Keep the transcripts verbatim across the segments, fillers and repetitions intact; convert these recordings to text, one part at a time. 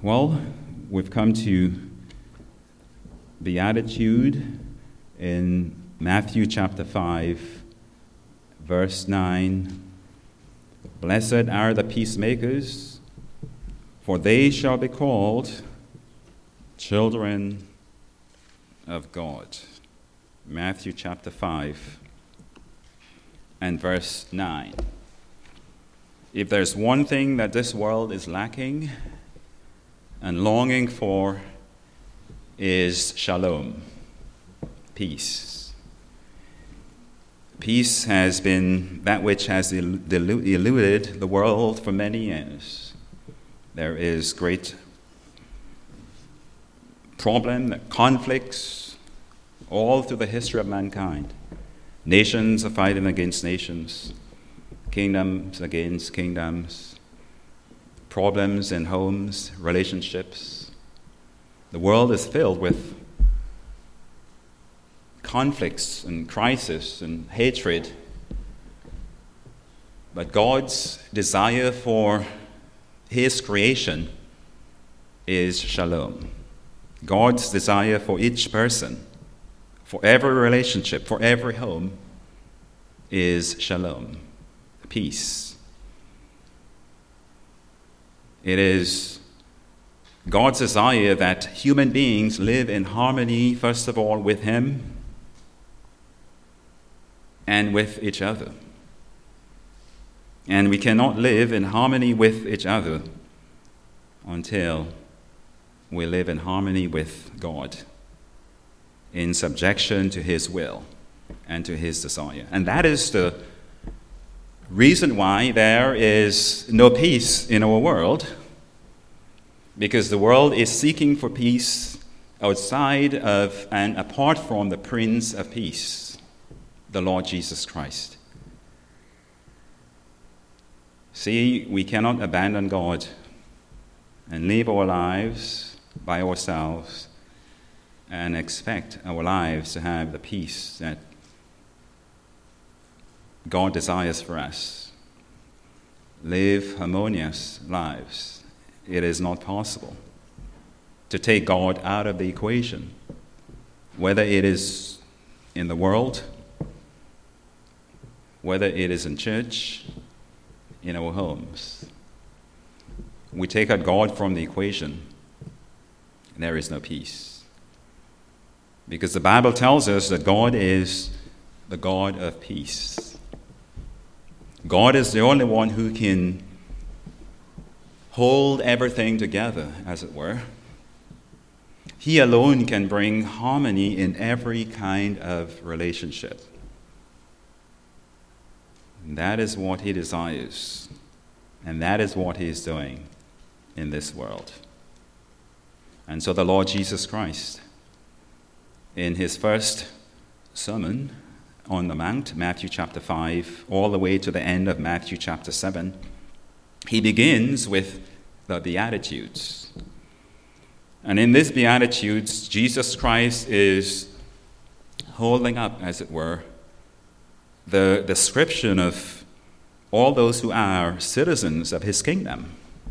Well, we've come to Beatitude in Matthew chapter five, verse nine. Blessed are the peacemakers, for they shall be called children of God. Matthew chapter five and verse nine. If there's one thing that this world is lacking and longing for, is shalom, peace. Peace has been that which has eluded the world for many years. There is great problem, conflicts, all through the history of mankind. Nations are fighting against nations, kingdoms against kingdoms, problems in homes, relationships. The world is filled with conflicts and crisis and hatred. But God's desire for His creation is shalom. God's desire for each person, for every relationship, for every home, is shalom, peace. It is God's desire that human beings live in harmony, first of all, with Him and with each other. And we cannot live in harmony with each other until we live in harmony with God, in subjection to His will and to His desire. And that is the reason why there is no peace in our world, because the world is seeking for peace outside of and apart from the Prince of Peace, the Lord Jesus Christ. See, we cannot abandon God and live our lives by ourselves and expect our lives to have the peace that God desires for us. Live harmonious lives. It is not possible to take God out of the equation, whether it is in the world, whether it is in church, in our homes. We take out God from the equation, and there is no peace. Because the Bible tells us that God is the God of peace. God is the only one who can hold everything together, as it were. He alone can bring harmony in every kind of relationship. And that is what He desires. And that is what He is doing in this world. And so the Lord Jesus Christ, in His first sermon on the Mount, Matthew chapter five, all the way to the end of Matthew chapter seven, He begins with the Beatitudes. And in these Beatitudes, Jesus Christ is holding up, as it were, the description of all those who are citizens of His kingdom.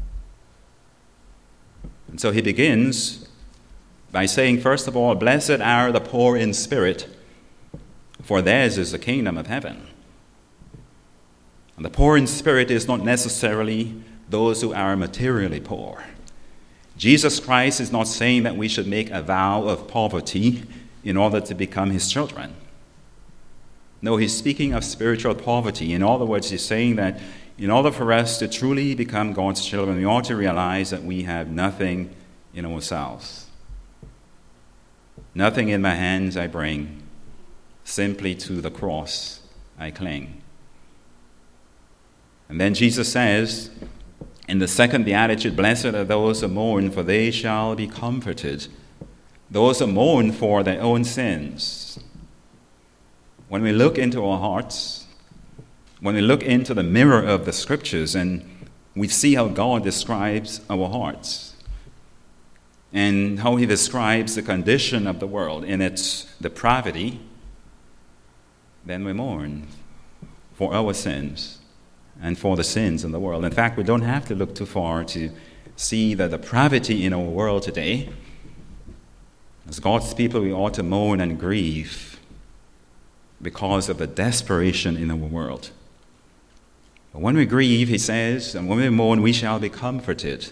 And so He begins by saying, first of all, blessed are the poor in spirit, for theirs is the kingdom of heaven. And the poor in spirit is not necessarily those who are materially poor. Jesus Christ is not saying that we should make a vow of poverty in order to become His children. No, He's speaking of spiritual poverty. In other words, He's saying that in order for us to truly become God's children, we ought to realize that we have nothing in ourselves. Nothing in my hands I bring, simply to the cross I cling. And then Jesus says, in the second beatitude, blessed are those who mourn, for they shall be comforted. Those who mourn for their own sins. When we look into our hearts, when we look into the mirror of the Scriptures, and we see how God describes our hearts, and how He describes the condition of the world in its depravity, then we mourn for our sins and for the sins in the world. In fact, we don't have to look too far to see the depravity in our world today, as God's people, we ought to mourn and grieve because of the desperation in our world. But when we grieve, he says, and when we mourn, we shall be comforted.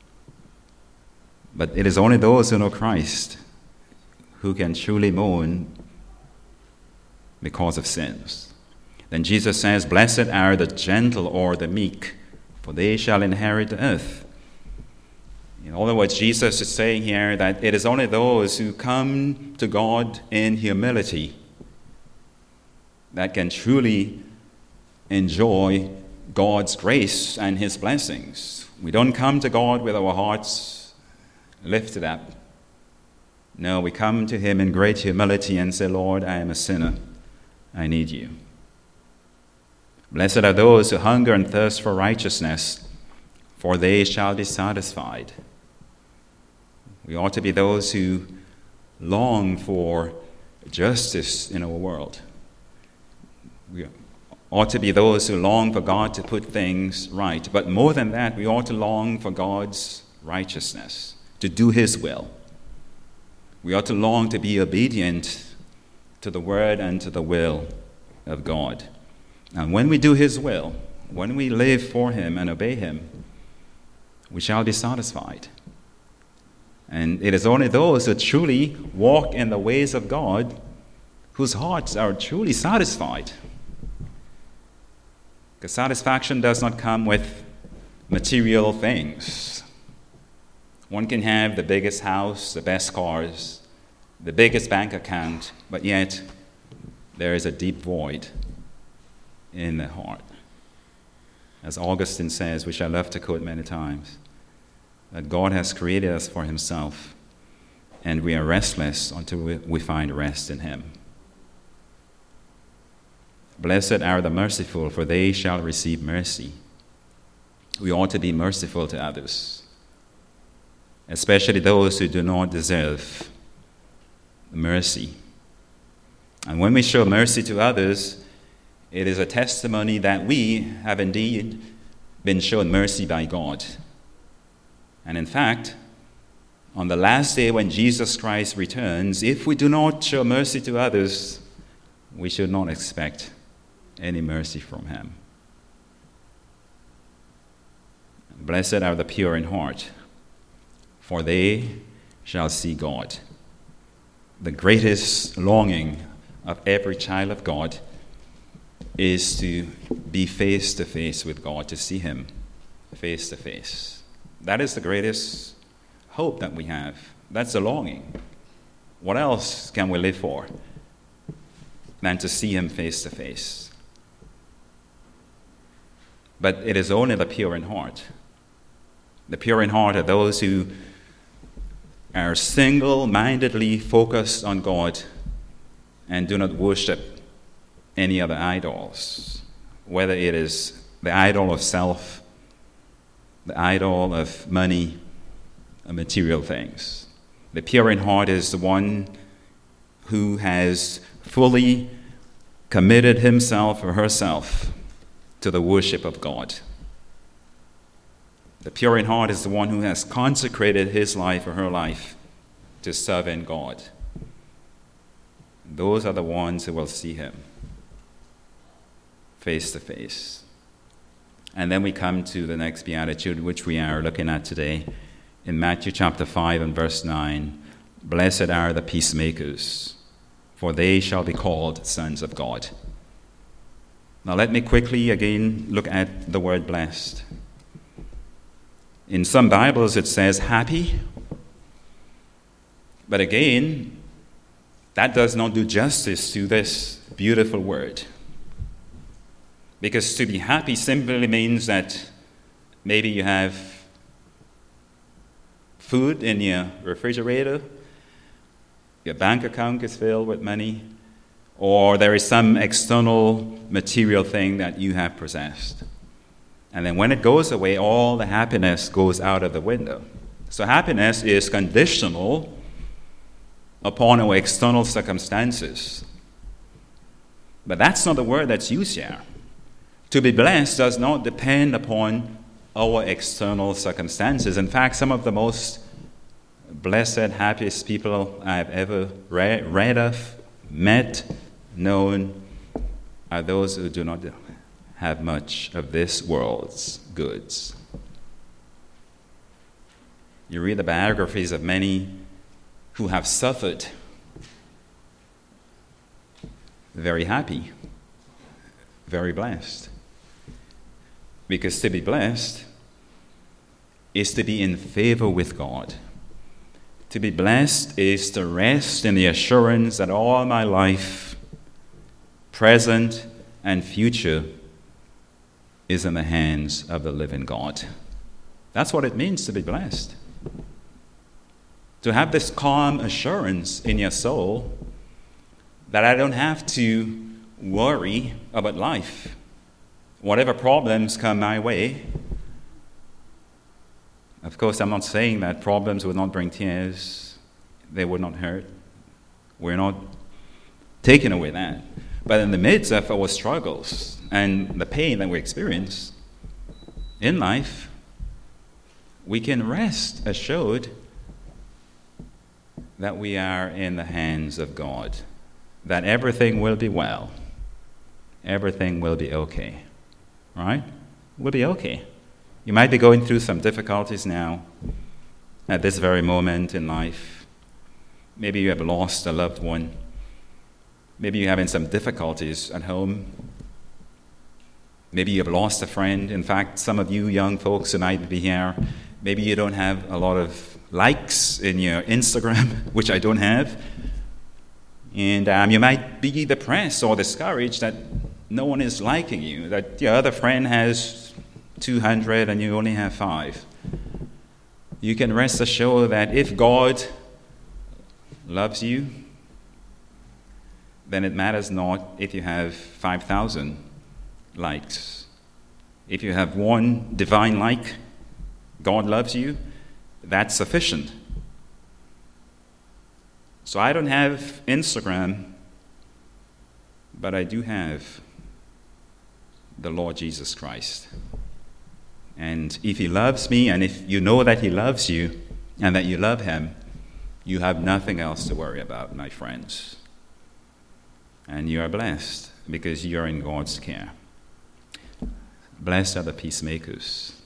But it is only those who know Christ who can truly mourn because of sins. Then Jesus says, blessed are the gentle or the meek, for they shall inherit the earth. In other words, Jesus is saying here that it is only those who come to God in humility that can truly enjoy God's grace and his blessings. We don't come to God with our hearts lifted up. No, we come to him in great humility and say, Lord, I am a sinner. I need you. Blessed are those who hunger and thirst for righteousness, for they shall be satisfied. We ought to be those who long for justice in our world. We ought to be those who long for God to put things right. But more than that, we ought to long for God's righteousness, to do his will. We ought to long to be obedient to the word and to the will of God. And when we do his will, when we live for him and obey him, we shall be satisfied. And it is only those who truly walk in the ways of God whose hearts are truly satisfied. Because satisfaction does not come with material things. One can have the biggest house, the best cars, the biggest bank account, but yet there is a deep void in the heart. As Augustine says, which I love to quote many times, that God has created us for himself, and we are restless until we, we find rest in him. Blessed are the merciful, for they shall receive mercy. We ought to be merciful to others, especially those who do not deserve mercy. And when we show mercy to others, it is a testimony that we have indeed been shown mercy by God. And in fact, on the last day when Jesus Christ returns, if we do not show mercy to others, we should not expect any mercy from him. Blessed are the pure in heart, for they shall see God. The greatest longing of every child of God is to be face to face with God, to see him face to face. That is the greatest hope that we have. That's the longing. What else can we live for than to see him face to face? But it is only the pure in heart. The pure in heart are those who are single-mindedly focused on God and do not worship any other idols, whether it is the idol of self, the idol of money, or material things. The pure in heart is the one who has fully committed himself or herself to the worship of God. The pure in heart is the one who has consecrated his life or her life to serving God. Those are the ones who will see him face to face. And then we come to the next beatitude, which we are looking at today in Matthew chapter five and verse nine. Blessed are the peacemakers, for they shall be called sons of God. Now let me quickly again look at the word blessed. In some Bibles it says happy, but again, that does not do justice to this beautiful word. Because to be happy simply means that maybe you have food in your refrigerator, your bank account is filled with money, or there is some external material thing that you have possessed. And then when it goes away, all the happiness goes out of the window. So happiness is conditional upon our external circumstances. But that's not the word that's used here. To be blessed does not depend upon our external circumstances. In fact, some of the most blessed, happiest people I've ever read, read of, met, known, are those who do not have much of this world's goods. You read the biographies of many who have suffered, very happy, very blessed. Because to be blessed is to be in favor with God. To be blessed is to rest in the assurance that all my life, present and future, is in the hands of the living God. That's what it means to be blessed. To have this calm assurance in your soul that I don't have to worry about life. Whatever problems come my way. Of course, I'm not saying that problems would not bring tears. They would not hurt. We're not taking away that. But in the midst of our struggles and the pain that we experience in life, we can rest assured that we are in the hands of God, that everything will be well, everything will be okay, right? We'll be okay. You might be going through some difficulties now, at this very moment in life. Maybe you have lost a loved one. Maybe you're having some difficulties at home. Maybe you have lost a friend. In fact, some of you young folks who might be here, maybe you don't have a lot of likes in your Instagram, which I don't have. And um, you might be depressed or discouraged that no one is liking you, that your other friend has two hundred and you only have five. You can rest assured that if God loves you, then it matters not if you have five thousand likes. If you have one divine like, God loves you, that's sufficient. So I don't have Instagram, but I do have the Lord Jesus Christ. And if he loves me, and if you know that he loves you, and that you love him, you have nothing else to worry about, my friends. And you are blessed because you are in God's care. Blessed are the peacemakers.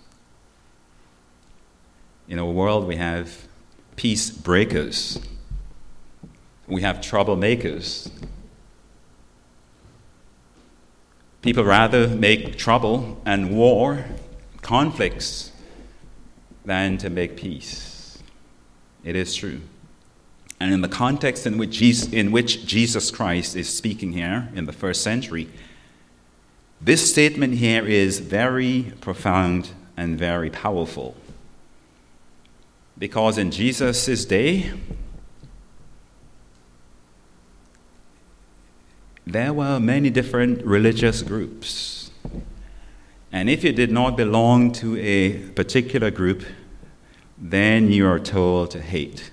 In our world, we have peace breakers. We have troublemakers. People rather make trouble and war, conflicts, than to make peace. It is true. And in the context in which Jesus, in which Jesus Christ is speaking here in the first century, this statement here is very profound and very powerful. Because in Jesus' day, there were many different religious groups. And if you did not belong to a particular group, then you are told to hate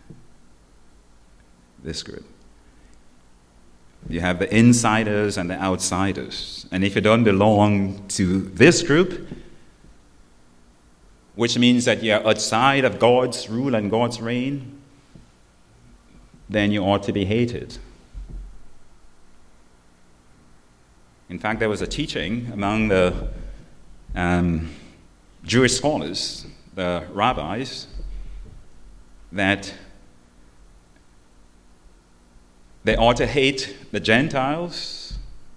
this group. You have the insiders and the outsiders. And if you don't belong to this group, which means that you're outside of God's rule and God's reign, then you ought to be hated. In fact, there was a teaching among the um, Jewish scholars, the rabbis, that they ought to hate the Gentiles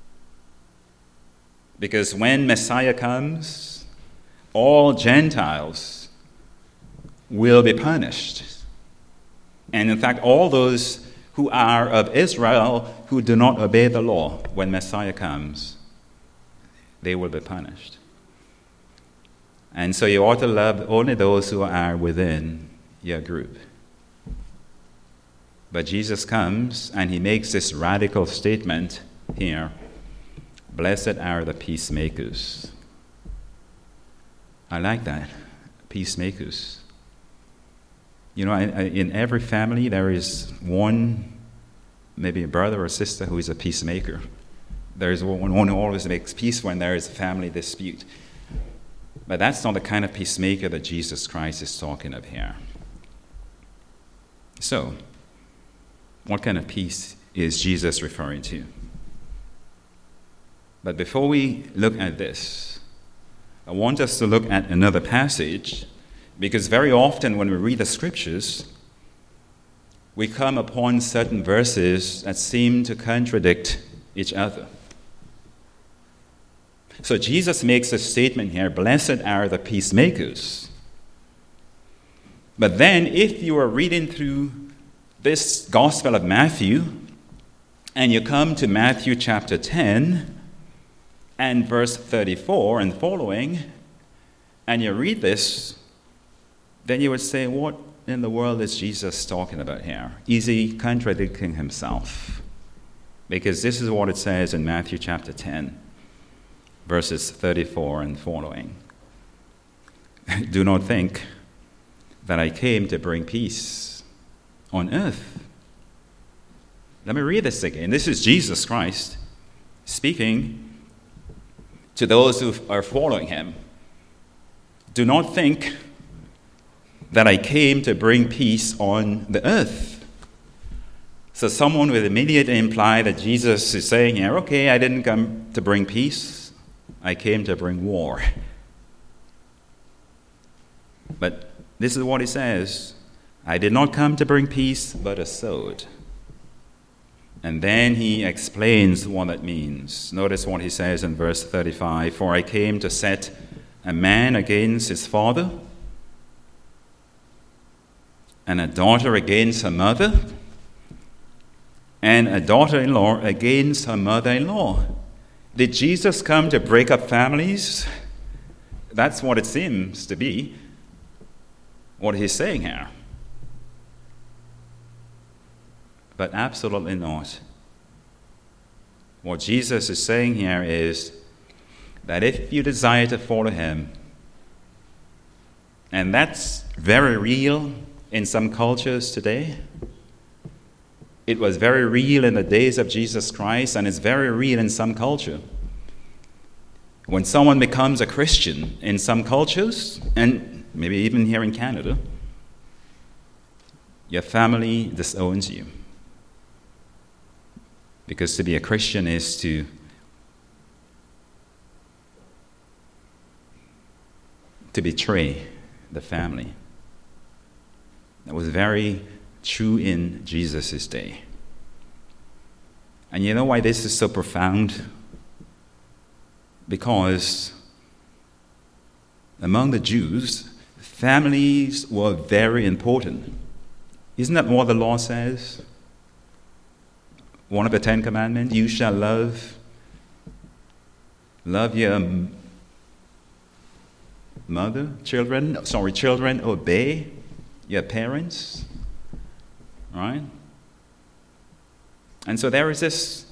because when Messiah comes, all Gentiles will be punished. And in fact, all those who are of Israel who do not obey the law when Messiah comes, they will be punished. And so you ought to love only those who are within your group. But Jesus comes and he makes this radical statement here: blessed are the peacemakers. I like that, peacemakers. You know, I, I, in every family there is one, maybe a brother or sister who is a peacemaker. There is one, one who always makes peace when there is a family dispute. But that's not the kind of peacemaker that Jesus Christ is talking of here. So, what kind of peace is Jesus referring to? But before we look at this, I want us to look at another passage, because very often when we read the scriptures, we come upon certain verses that seem to contradict each other. So Jesus makes a statement here, blessed are the peacemakers. But then if you are reading through this Gospel of Matthew, and you come to Matthew chapter ten and verse thirty-four and following, and you read this, then you would say, what in the world is Jesus talking about here? Is he contradicting himself? Because this is what it says in Matthew chapter ten, verses thirty-four and following. Do not think that I came to bring peace on earth. Let me read this again. This is Jesus Christ speaking to those who are following him. Do not think that I came to bring peace on the earth. So someone would immediately imply that Jesus is saying here, okay, I didn't come to bring peace, I came to bring war. But this is what he says, I did not come to bring peace, but a sword. And then he explains what that means. Notice what he says in verse thirty-five, for I came to set a man against his father, and a daughter against her mother, and a daughter-in-law against her mother-in-law. Did Jesus come to break up families? That's what it seems to be, what he's saying here. But absolutely not. What Jesus is saying here is that if you desire to follow him, and that's very real in some cultures today. It was very real in the days of Jesus Christ, and it's very real in some culture. When someone becomes a Christian in some cultures, and maybe even here in Canada, your family disowns you. Because to be a Christian is to to betray the family. That was very true in Jesus' day. And you know why this is so profound? Because among the Jews, families were very important. Isn't that what the law says? One of the Ten Commandments, you shall love, love your mother, children, sorry, children, obey your parents, right? And so there is this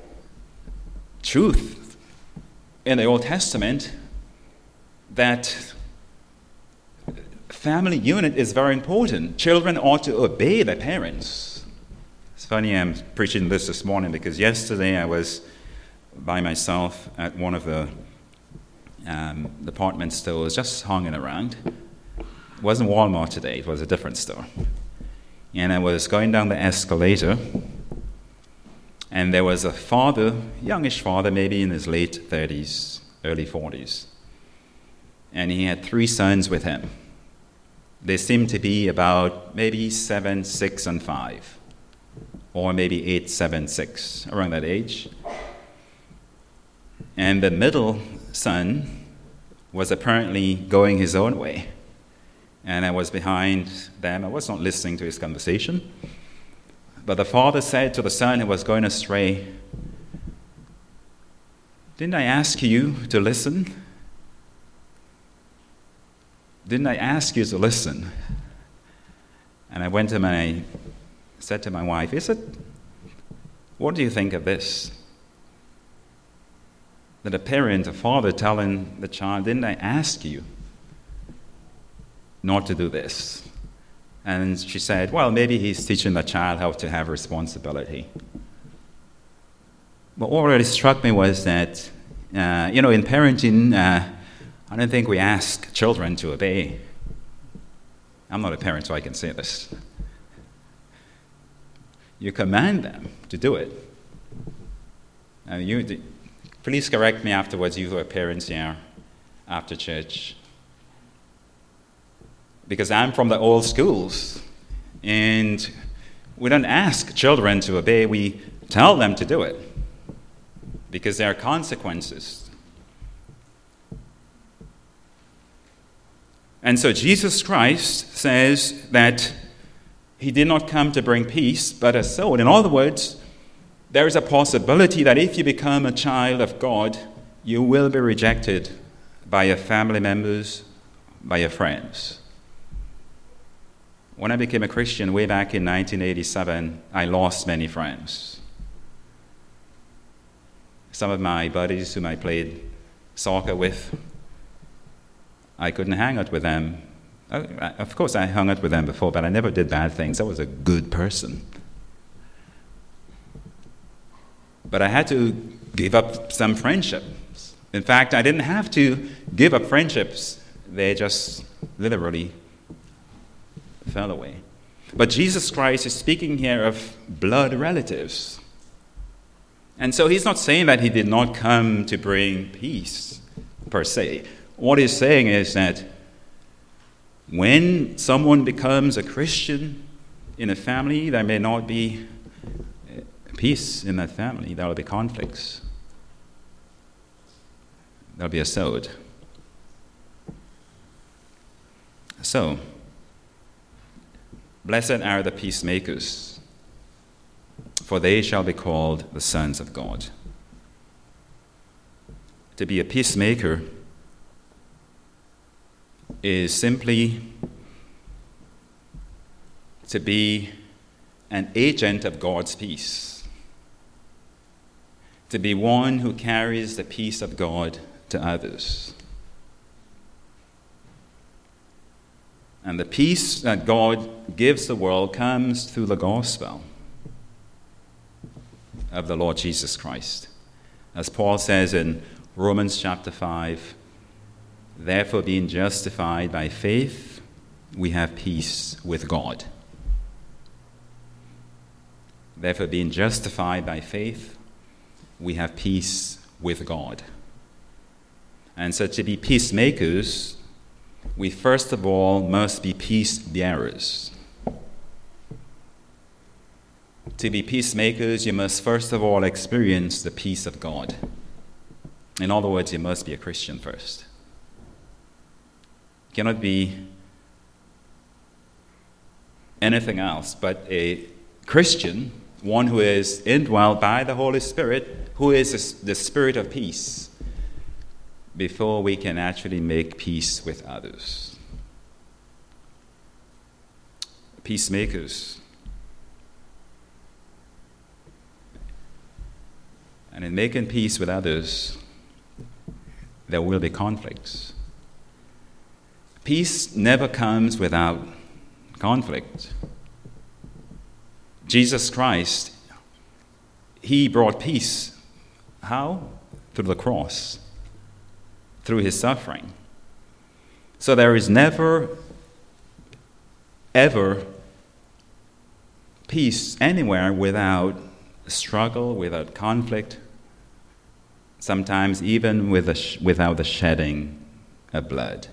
truth in the Old Testament that family unit is very important. Children ought to obey their parents. It's funny I'm preaching this this morning because yesterday I was by myself at one of the um, department stores just hanging around. It wasn't Walmart today, it was a different store. And I was going down the escalator, and there was a father, youngish father, maybe in his late thirties, early forties. And he had three sons with him. They seemed to be about maybe seven, six, and five. Or maybe eight, seven, six, around that age. And the middle son was apparently going his own way. And I was behind them. I was not listening to his conversation. But the father said to the son who was going astray, didn't I ask you to listen? Didn't I ask you to listen? And I went to my, said to my wife, is it, what do you think of this? That a parent, a father telling the child, didn't I ask you not to do this? And she said, well, maybe he's teaching the child how to have responsibility. But what really struck me was that, uh, you know, in parenting, uh, I don't think we ask children to obey. I'm not a parent, so I can say this. You command them to do it. And you, please correct me afterwards, you who are parents here after church. Because I'm from the old schools, and we don't ask children to obey, we tell them to do it. Because there are consequences. And so Jesus Christ says that he did not come to bring peace, but a sword. In other words, there is a possibility that if you become a child of God, you will be rejected by your family members, by your friends. When I became a Christian way back in nineteen eighty-seven, I lost many friends. Some of my buddies whom I played soccer with, I couldn't hang out with them. Of course, I hung out with them before, but I never did bad things. I was a good person. But I had to give up some friendships. In fact, I didn't have to give up friendships. They just literally fell away. But Jesus Christ is speaking here of blood relatives. And so he's not saying that he did not come to bring peace, per se. What he's saying is that when someone becomes a Christian in a family, there may not be peace in that family. There will be conflicts. There will be a sword. So, blessed are the peacemakers, for they shall be called the sons of God. To be a peacemaker is simply to be an agent of God's peace, to be one who carries the peace of God to others. And the peace that God gives the world comes through the gospel of the Lord Jesus Christ. As Paul says in Romans chapter five, therefore, being justified by faith, we have peace with God. Therefore, being justified by faith, we have peace with God. And so to be peacemakers, we first of all must be peace bearers. To be peacemakers, you must first of all experience the peace of God. In other words, you must be a Christian first. You cannot be anything else but a Christian, one who is indwelt by the Holy Spirit, who is the Spirit of peace, before we can actually make peace with others. Peacemakers. And in making peace with others, there will be conflicts. Peace never comes without conflict. Jesus Christ, he brought peace. How? Through the cross, through his suffering. So there is never, ever peace anywhere without struggle, without conflict, sometimes even with a sh- without the shedding of blood.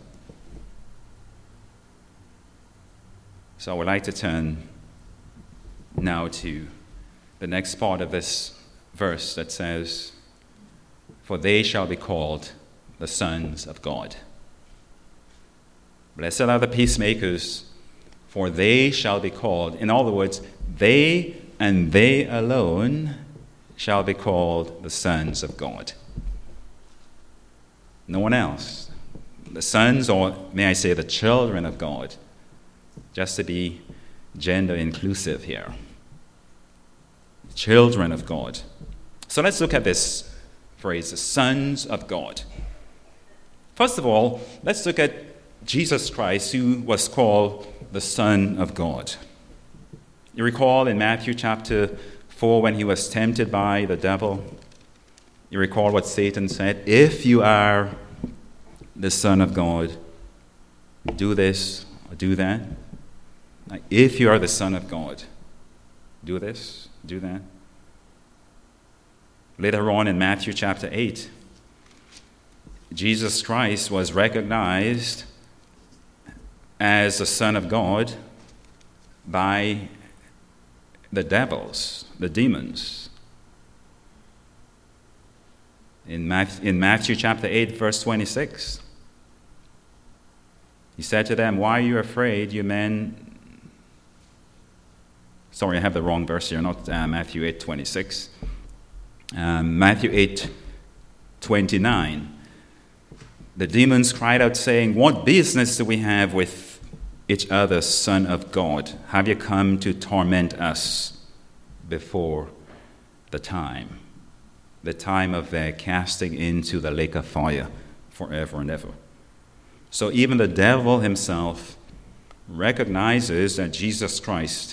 So I would like to turn now to the next part of this verse that says, for they shall be called the sons of God. Blessed are the peacemakers, for they shall be called. In other words, they and they alone shall be called the sons of God. No one else. The sons, or may I say the children of God, just to be gender inclusive here. Children of God. So let's look at this phrase, the sons of God. First of all, let's look at Jesus Christ, who was called the Son of God. You recall in Matthew chapter four when he was tempted by the devil, you recall what Satan said, if you are the Son of God, do this or do that. Like, if you are the Son of God, do this, do that. Later on in Matthew chapter eight, Jesus Christ was recognized as the Son of God by the devils, the demons. In Matthew, in Matthew chapter eight, verse twenty-six, he said to them, "Why are you afraid, you men?" Sorry, I have the wrong verse here, not uh, Matthew eight twenty-six. Um, Matthew eight twenty-nine. The demons cried out, saying, "What business do we have with each other, Son of God? Have you come to torment us before the time?" The time of their casting into the lake of fire forever and ever. So even the devil himself recognizes that Jesus Christ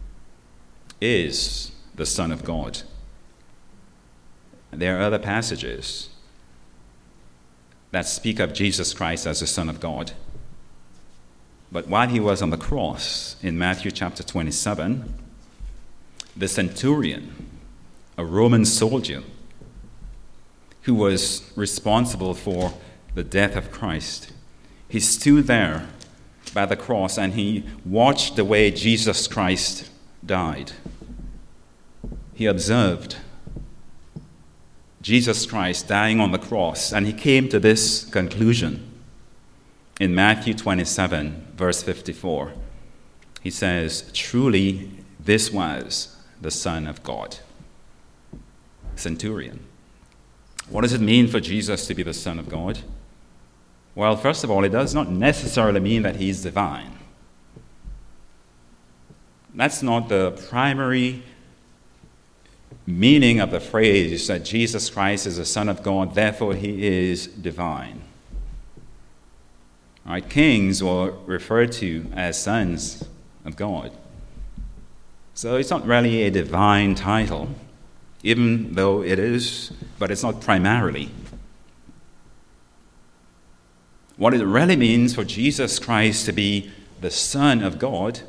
is the Son of God. There are other passages that speak of Jesus Christ as the Son of God. But while he was on the cross, in Matthew chapter twenty-seven, the centurion, a Roman soldier, who was responsible for the death of Christ, he stood there by the cross and he watched the way Jesus Christ died. He observed Jesus Christ dying on the cross, and he came to this conclusion. In Matthew twenty-seven, verse fifty-four, he says, "Truly, this was the Son of God." Centurion. What does it mean for Jesus to be the Son of God? Well, first of all, it does not necessarily mean that he's divine. That's not the primary meaning of the phrase that Jesus Christ is the Son of God, therefore he is divine. All right, kings were referred to as sons of God. So it's not really a divine title, even though it is, but it's not primarily. What it really means for Jesus Christ to be the Son of God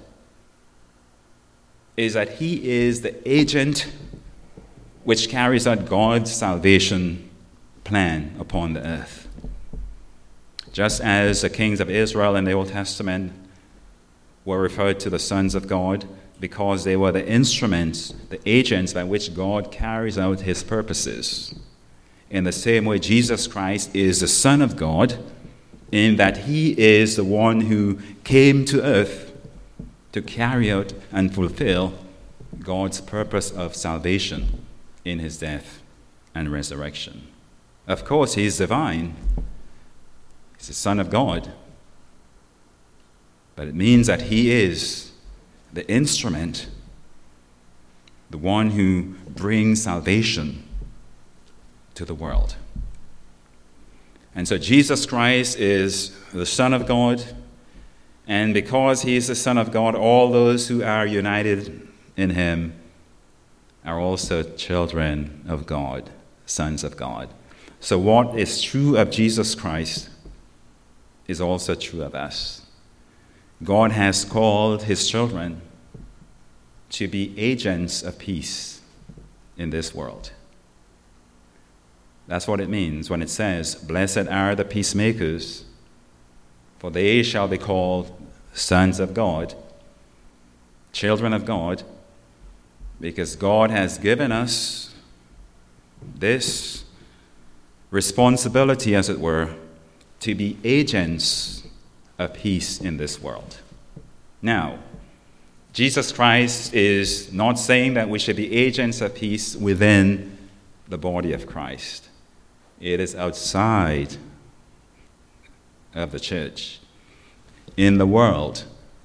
is that he is the agent which carries out God's salvation plan upon the earth. Just as the kings of Israel in the Old Testament were referred to the sons of God because they were the instruments, the agents by which God carries out his purposes. In the same way, Jesus Christ is the Son of God, in that he is the one who came to earth to carry out and fulfill God's purpose of salvation in his death and resurrection. Of course, he is divine. He's the Son of God. But it means that he is the instrument, the one who brings salvation to the world. And so Jesus Christ is the Son of God, and because he is the Son of God, all those who are united in him are also children of God, sons of God. So what is true of Jesus Christ is also true of us. God has called his children to be agents of peace in this world. That's what it means when it says, "Blessed are the peacemakers, for they shall be called sons of God," children of God, because God has given us this responsibility, as it were, to be agents of peace in this world. Now, Jesus Christ is not saying that we should be agents of peace within the body of Christ. It is outside of the church, in the world.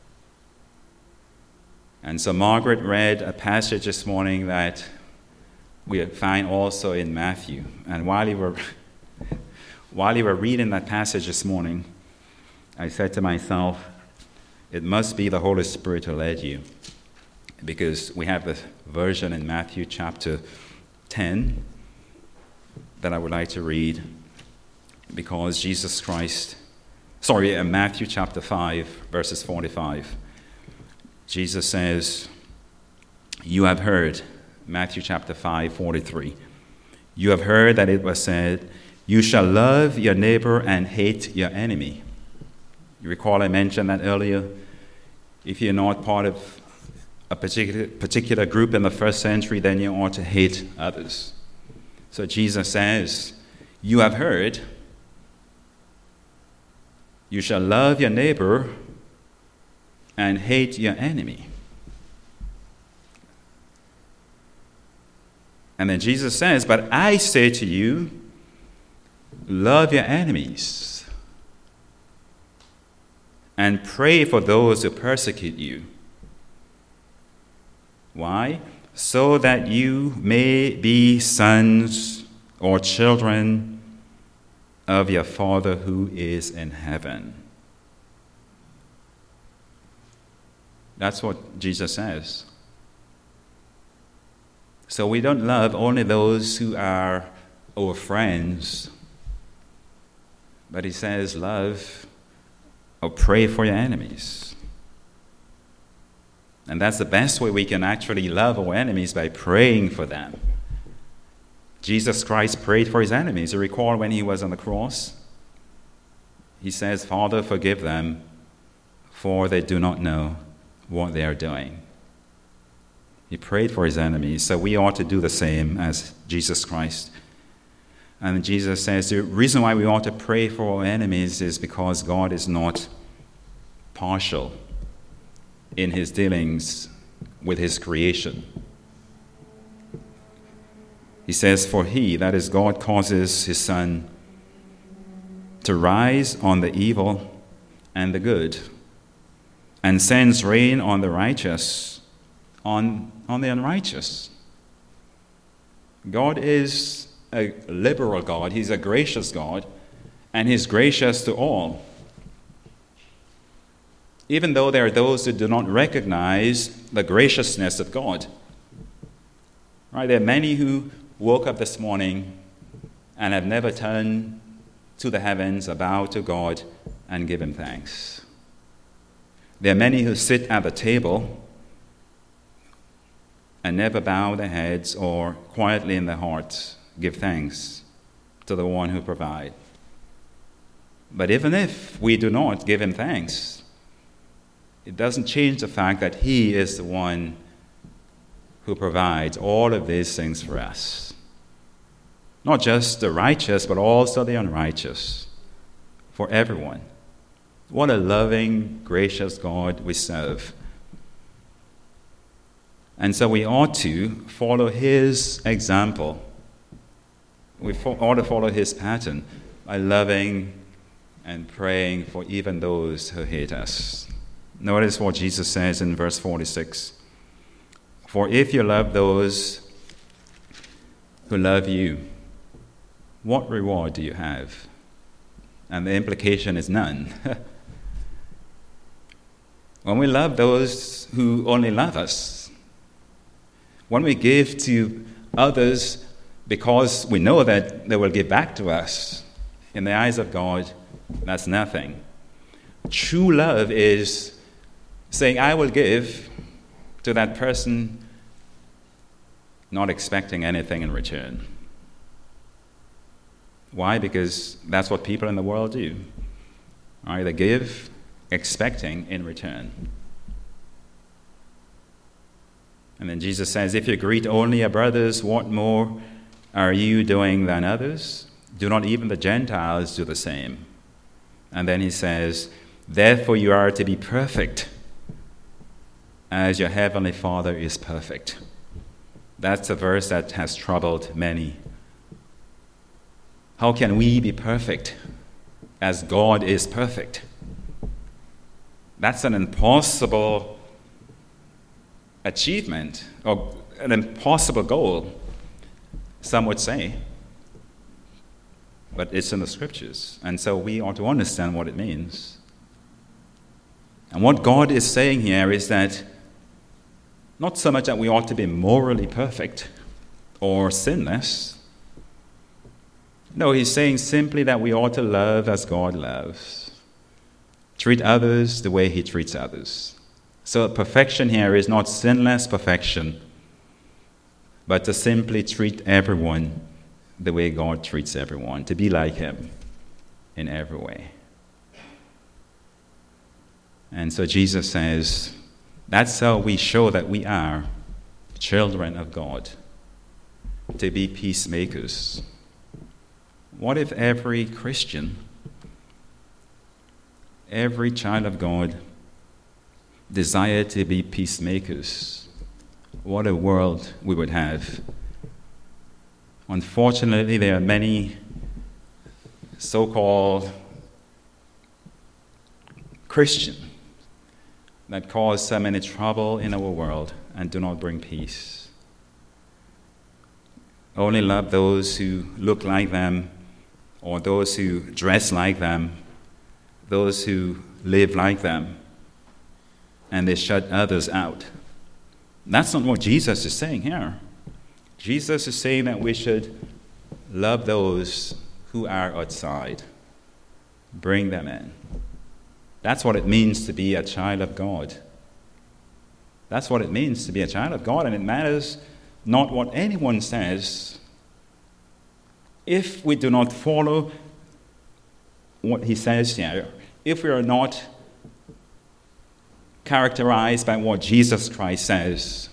And so Margaret read a passage this morning that we find also in Matthew. And while you were, while you were reading that passage this morning, I said to myself, it must be the Holy Spirit who led you, because we have the version in Matthew chapter ten that I would like to read. because Jesus Christ, sorry, in Matthew chapter five, verses forty-five, Jesus says, you have heard, Matthew chapter five, forty-three, you have heard that it was said, you shall love your neighbor and hate your enemy. You recall I mentioned that earlier. If you're not part of a particular, particular group in the first century, then you ought to hate others. So Jesus says, you have heard, you shall love your neighbor and hate your enemy. And then Jesus says, but I say to you, love your enemies and pray for those who persecute you. Why? So that you may be sons or children of your Father who is in heaven. That's what Jesus says. So we don't love only those who are our friends, but he says love or pray for your enemies. And that's the best way we can actually love our enemies, by praying for them. Jesus Christ prayed for his enemies. You recall when he was on the cross? He says, Father, forgive them, for they do not know what they are doing. He prayed for his enemies, so we ought to do the same as Jesus Christ. And Jesus says the reason why we ought to pray for our enemies is because God is not partial in his dealings with his creation. He says, for he, that is God, causes his sun to rise on the evil and the good, and sends rain on the righteous, on, on the unrighteous. God is a liberal God. He's a gracious God, and he's gracious to all. Even though there are those who do not recognize the graciousness of God. Right? There are many who woke up this morning and have never turned to the heavens, or bowed to God and given thanks. There are many who sit at the table and never bow their heads or quietly in their hearts give thanks to the one who provides. But even if we do not give him thanks, it doesn't change the fact that he is the one who provides all of these things for us. Not just the righteous, but also the unrighteous, for everyone. What a loving, gracious God we serve. And so we ought to follow his example. We ought to follow his pattern by loving and praying for even those who hate us. Notice what Jesus says in verse forty-six. For if you love those who love you, what reward do you have? And the implication is none. When we love those who only love us, when we give to others because we know that they will give back to us, in the eyes of God, that's nothing. True love is saying, I will give to that person, not expecting anything in return. Why? Because that's what people in the world do. Right? They give expecting in return. And then Jesus says, if you greet only your brothers, what more are you doing than others? Do not even the Gentiles do the same? And then he says, therefore you are to be perfect, as your heavenly Father is perfect. That's a verse that has troubled many. How can we be perfect as God is perfect? That's an impossible achievement, or an impossible goal, some would say. But it's in the scriptures, and so we ought to understand what it means. And what God is saying here is that not so much that we ought to be morally perfect or sinless, No, he's saying simply that we ought to love as God loves. Treat others the way he treats others. So perfection here is not sinless perfection, but to simply treat everyone the way God treats everyone, to be like him in every way. And so Jesus says, that's how we show that we are children of God, to be peacemakers. What if every Christian, every child of God desired to be peacemakers? What a world we would have. Unfortunately, there are many so-called Christians that cause so many trouble in our world and do not bring peace. Only love those who look like them, or those who dress like them, those who live like them, and they shut others out. That's not what Jesus is saying here. Jesus is saying that we should love those who are outside, bring them in. That's what it means to be a child of God. That's what it means to be a child of God, and it matters not what anyone says. If we do not follow what he says here, if we are not characterized by what Jesus Christ says,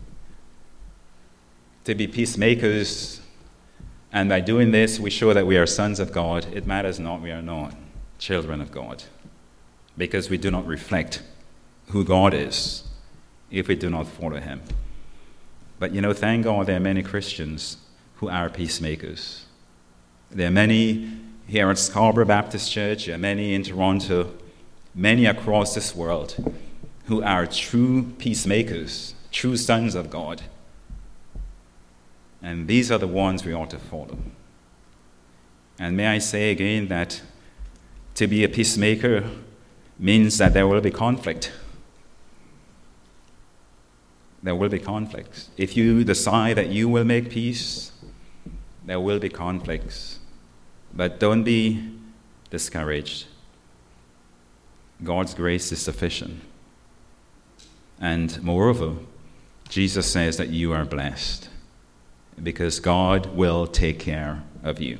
to be peacemakers, and by doing this we show that we are sons of God, it matters not, we are not children of God, because we do not reflect who God is if we do not follow him. But you know, thank God there are many Christians who are peacemakers. There are many here at Scarborough Baptist Church, there are many in Toronto, many across this world who are true peacemakers, true sons of God. And these are the ones we ought to follow. And may I say again that to be a peacemaker means that there will be conflict. There will be conflicts. If you decide that you will make peace, there will be conflicts. But don't be discouraged. God's grace is sufficient. And moreover, Jesus says that you are blessed because God will take care of you.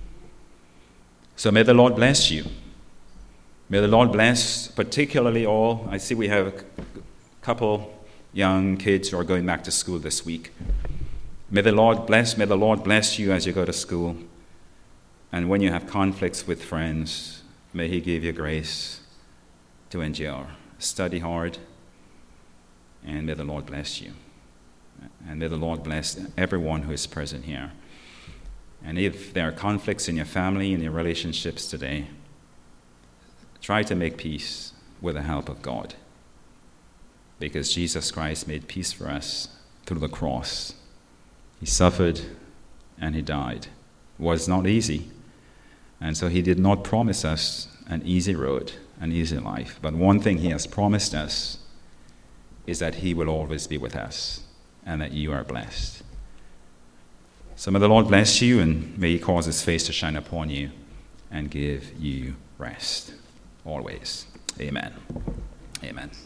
So may the Lord bless you. May the Lord bless particularly all. I see we have a couple young kids who are going back to school this week. May the Lord bless, may the Lord bless you as you go to school. And when you have conflicts with friends, may he give you grace to endure. Study hard, and may the Lord bless you. And may the Lord bless everyone who is present here. And if there are conflicts in your family, in your relationships today, try to make peace with the help of God. Because Jesus Christ made peace for us through the cross. He suffered and he died. It was not easy. And so he did not promise us an easy road, an easy life. But one thing he has promised us is that he will always be with us and that you are blessed. So may the Lord bless you, and may he cause his face to shine upon you and give you rest always. Amen. Amen.